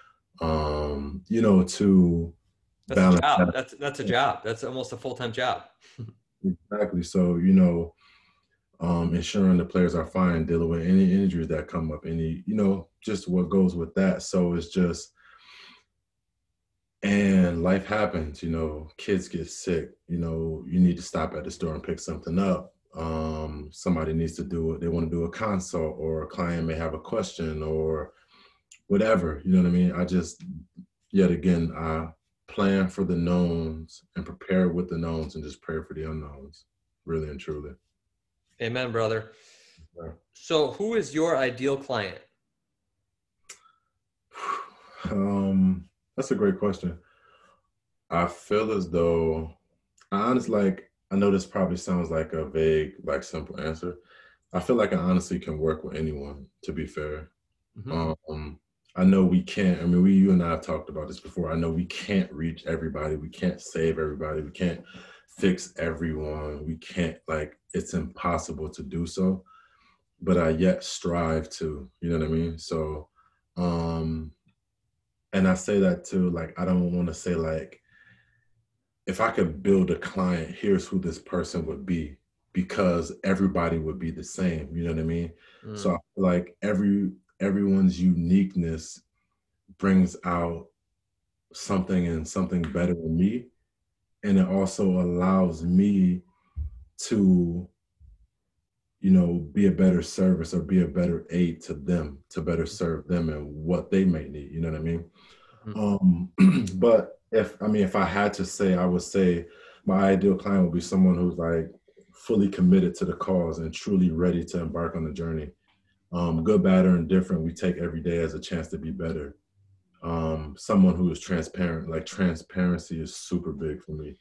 to That's a balance job. that. That's a job. That's almost a full-time job. Exactly. So, ensuring the players are fine, dealing with any injuries that come up, just what goes with that. So it's just, and life happens, kids get sick, you need to stop at the store and pick something up. Somebody needs to do it. They want to do a consult, or a client may have a question or whatever, you know what I mean? Yet again, I plan for the knowns and prepare with the knowns and just pray for the unknowns, really and truly. Amen, brother. Yeah. So who is your ideal client? That's a great question. I feel as though, I know this probably sounds like a vague, like simple answer. I feel like I honestly can work with anyone, to be fair. I know we can't, you and I have talked about this before. I know we can't reach everybody. We can't save everybody. We can't fix everyone. We can't, it's impossible to do so, but I yet strive to, you know what I mean? So, and I say that too, I don't want to say if I could build a client, here's who this person would be, because everybody would be the same. You know what I mean? So I Mm, feel like everyone's uniqueness brings out something and something better in me. And it also allows me to, be a better service or be a better aid to them to better serve them and what they may need. You know what I mean? mhm. But if I had to say, I would say my ideal client would be someone who's like fully committed to the cause and truly ready to embark on the journey. Good, bad, or indifferent, we take every day as a chance to be better. Someone who is transparent, like transparency is super big for me.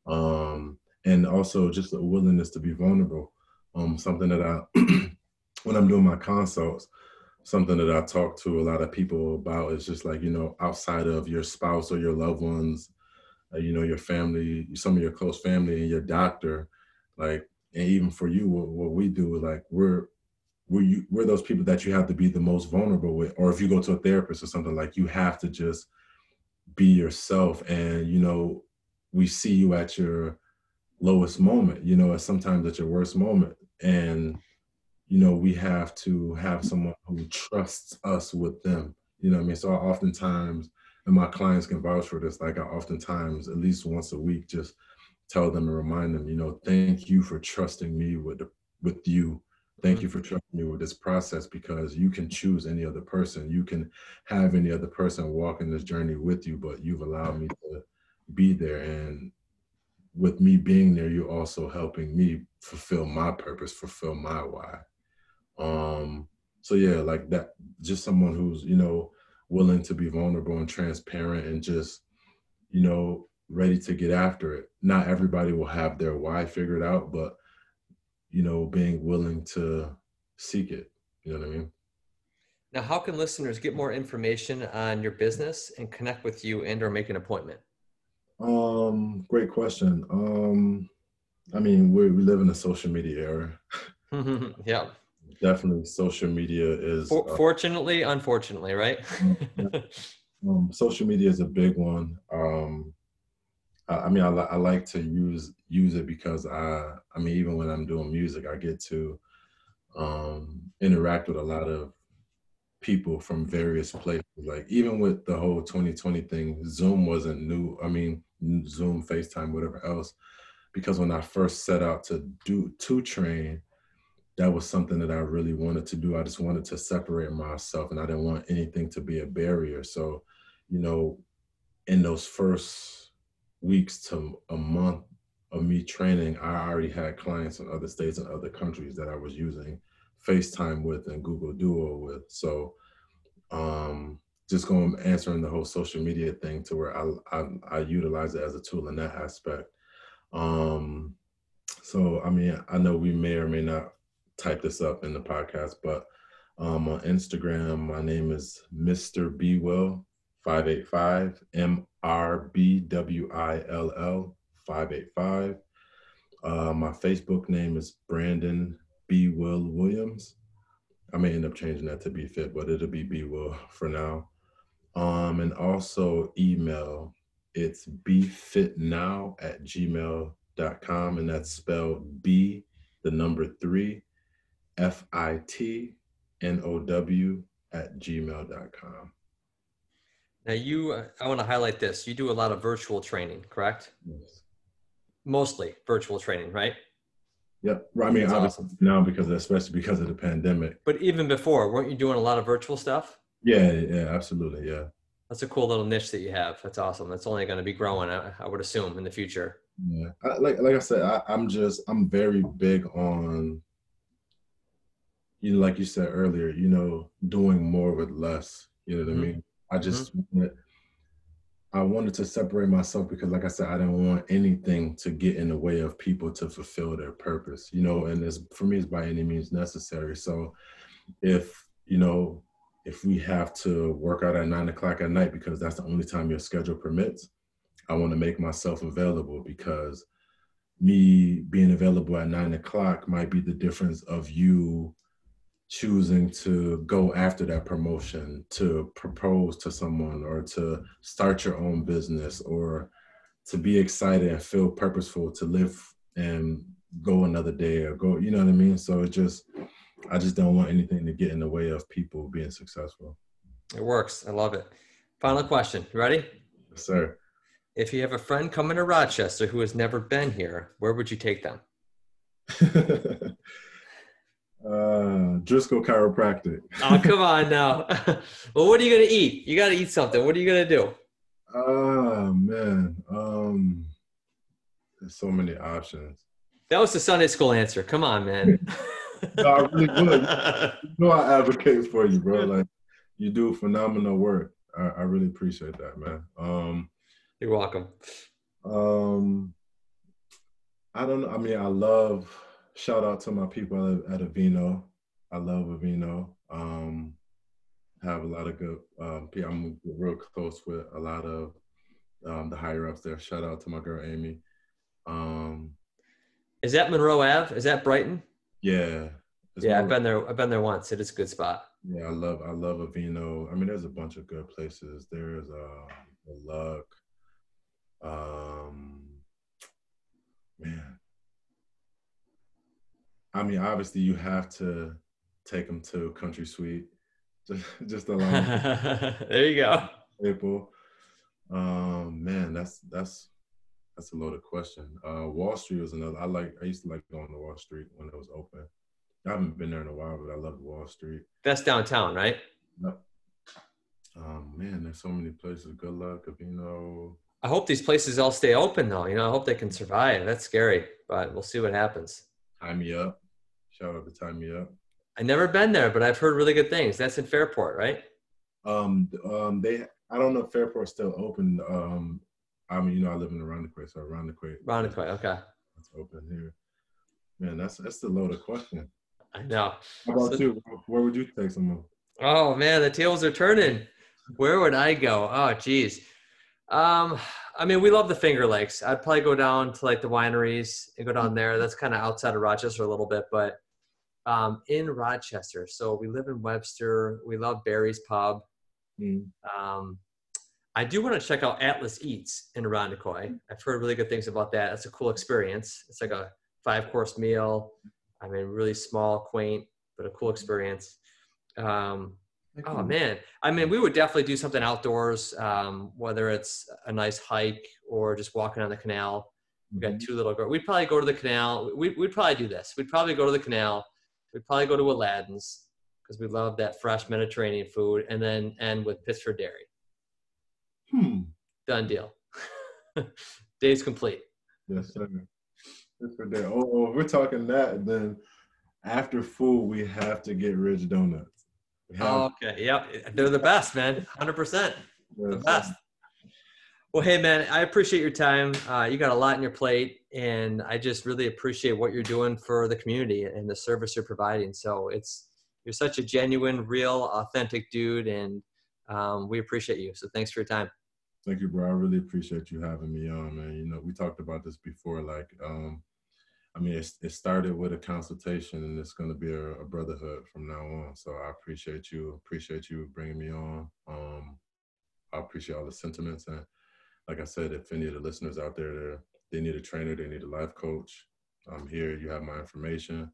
And also just a willingness to be vulnerable. Something that when I'm doing my consults, something that I talk to a lot of people about is just like, outside of your spouse or your loved ones, your family, some of your close family and your doctor, like, and even for you, what we do, like we're those people that you have to be the most vulnerable with. Or if you go to a therapist or something, like you have to just be yourself. And, we see you at your lowest moment, sometimes at your worst moment. And, we have to have someone who trusts us with them. You know what I mean? So I oftentimes, and my clients can vouch for this, like I oftentimes, at least once a week, just tell them and remind them, thank you for trusting me with you. Thank Mhm. you for trusting me with this process, because you can choose any other person. You can have any other person walking this journey with you, but you've allowed me to be there. And with me being there, you're also helping me fulfill my purpose, fulfill my why. Um, so yeah, like that, just someone who's, willing to be vulnerable and transparent and just, ready to get after it. Not everybody will have their why figured out, but, being willing to seek it. You know what I mean? Now, how can listeners get more information on your business and connect with you and or make an appointment? Great question. We live in a social media era. Yeah. Definitely social media is, Fortunately, unfortunately, right? social media is a big one. I like to use it because even when I'm doing music, I get to interact with a lot of people from various places. Like even with the whole 2020 thing, Zoom wasn't new. Zoom, FaceTime, whatever else. Because when I first set out to train, that was something that I really wanted to do. I just wanted to separate myself, and I didn't want anything to be a barrier. So, you know, in those first weeks to a month of me training, I already had clients in other states and other countries that I was using FaceTime with and Google Duo with. So just going answering the whole social media thing to where I utilize it as a tool in that aspect. Um, I know we may or may not type this up in the podcast, but on Instagram, my name is Mr. Bwill 585, MRBWILL 585. My Facebook name is Brandon B. Will Williams. I may end up changing that to B Fit, but it'll be B Will for now. And also email, it's bfitnow@gmail.com, and that's spelled B, the number three, FITNOW @gmail.com. Now, I want to highlight this. You do a lot of virtual training, correct? Yes. Mostly virtual training, right? Yep. That's Obviously awesome. now especially because of the pandemic. But even before, weren't you doing a lot of virtual stuff? Yeah, yeah, absolutely. Yeah. That's a cool little niche that you have. That's awesome. That's only going to be growing, I would assume, in the future. Yeah. Like I said, I'm very big on, like you said earlier, doing more with less. You know what I Hmm. mean? I Hmm. just I wanted to separate myself because, like I said, I didn't want anything to get in the way of people to fulfill their purpose, and for me, it's by any means necessary. So if, if we have to work out at 9 o'clock at night because that's the only time your schedule permits, I want to make myself available, because me being available at 9 o'clock might be the difference of you choosing to go after that promotion, to propose to someone, or to start your own business, or to be excited and feel purposeful to live and go another day or go, you know what I mean? So I just don't want anything to get in the way of people being successful. It works. I love it. Final question. You ready? Yes, sir. If you have a friend coming to Rochester who has never been here, where would you take them? Driscoll Chiropractic. Oh, come on now. Well, what are you going to eat? You got to eat something. What are you going to do? Oh man. There's so many options. That was the Sunday school answer. Come on, man. No, I really would. You know I advocate for you, bro. Like you do phenomenal work. I really appreciate that, man. You're welcome. I don't know. I mean, shout out to my people at Aveeno. I love Aveeno. Have a lot of good people. I'm real close with a lot of the higher ups there. Shout out to my girl Amy. Is that Monroe Ave? Is that Brighton? Yeah. Yeah, I've been there. I've been there once. It is a good spot. Yeah, I love Aveeno. I mean, there's a bunch of good places. There's the Luck. Man. I mean, obviously you have to take them to Country Suite. Just along. There you go. April. Man, that's a loaded question. Wall Street was another. I used to like going to Wall Street when it was open. I haven't been there in a while, but I love Wall Street. That's downtown, right? Yep. Man, there's so many places. Good luck, Aveeno. I hope these places all stay open though. I hope they can survive. That's scary, but we'll see what happens. Tie Me Up. Shout out to Tie Me Up. I've never been there, but I've heard really good things. That's in Fairport, right? I don't know if Fairport's still open. I mean, I live in Irondequoit, so Irondequoit, okay. It's open here. Man, that's the loaded question. I know. How about you? Where would you take someone? Oh man, the tables are turning. Where would I go? Oh geez. I mean, we love the Finger Lakes. I'd probably go down to like the wineries and go down there. That's kind of outside of Rochester a little bit, but in Rochester. So we live in Webster. We love Barry's Pub. I do want to check out Atlas Eats in Irondequoit. I've heard really good things about that. It's a cool experience. It's like a 5-course meal. I mean, really small, quaint, but a cool experience. Oh man. I mean, we would definitely do something outdoors, whether it's a nice hike or just walking on the canal. We've got 2 little girls. We'd probably go to the canal. We'd probably do this. We'd probably go to the canal. We'd probably go to Aladdin's because we love that fresh Mediterranean food, and then end with Pittsford Dairy. Done deal. Day's complete. Yes, sir. Pittsford Dairy. Oh, we're talking that. Then after food, we have to get Ridge Donuts. Okay. Yep. They're the best, man. 100%. The best. Well, hey, man, I appreciate your time. You got a lot on your plate, and I just really appreciate what you're doing for the community and the service you're providing. So you're such a genuine, real, authentic dude, and we appreciate you. So thanks for your time. Thank you, bro. I really appreciate you having me on, man. We talked about this before. Like, I mean, it started with a consultation, and it's going to be a brotherhood from now on. So I appreciate you. Appreciate you bringing me on. I appreciate all the sentiments. And like I said, if any of the listeners out there, they need a trainer, they need a life coach, I'm here. You have my information.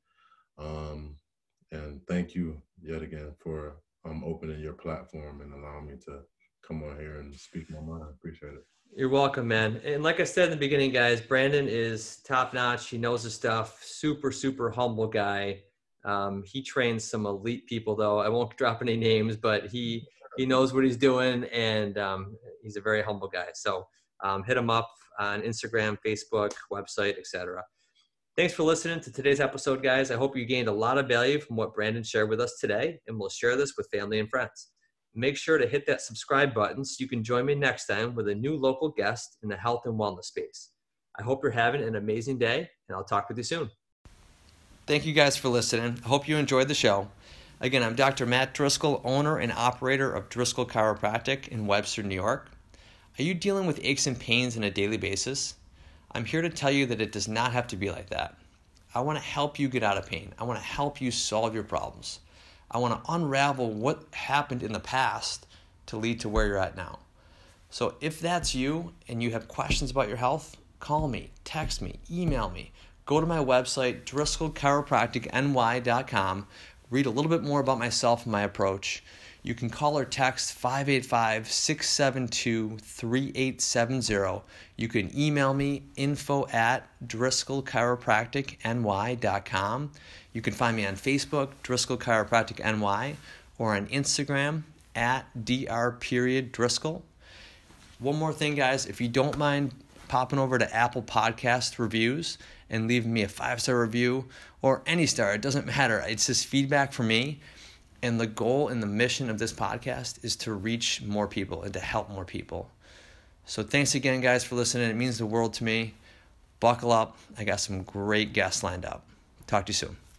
And thank you yet again for opening your platform and allowing me to come on here and speak my mind. I appreciate it. You're welcome, man. And like I said in the beginning, guys, Brandon is top notch. He knows his stuff. Super, super humble guy. He trains some elite people, though. I won't drop any names, but he knows what he's doing, and he's a very humble guy. So hit him up on Instagram, Facebook, website, etc. Thanks for listening to today's episode, guys. I hope you gained a lot of value from what Brandon shared with us today, and we'll share this with family and friends. Make sure to hit that subscribe button so you can join me next time with a new local guest in the health and wellness space. I hope you're having an amazing day, and I'll talk with you soon. Thank you guys for listening. I hope you enjoyed the show. Again, I'm Dr. Matt Driscoll, owner and operator of Driscoll Chiropractic in Webster, New York. Are you dealing with aches and pains on a daily basis? I'm here to tell you that it does not have to be like that. I want to help you get out of pain. I want to help you solve your problems. I want to unravel what happened in the past to lead to where you're at now. So if that's you and you have questions about your health, call me, text me, email me, go to my website, DriscollChiropracticNY.com, read a little bit more about myself and my approach. You can call or text 585-672-3870. You can email me, info@DriscollChiropracticNY.com. You can find me on Facebook, Driscoll Chiropractic NY, or on Instagram @dr_Driscoll. One more thing, guys, if you don't mind popping over to Apple Podcast reviews and leaving me a 5-star review or any star, it doesn't matter. It's just feedback for me. And the goal and the mission of this podcast is to reach more people and to help more people. So thanks again, guys, for listening. It means the world to me. Buckle up. I got some great guests lined up. Talk to you soon.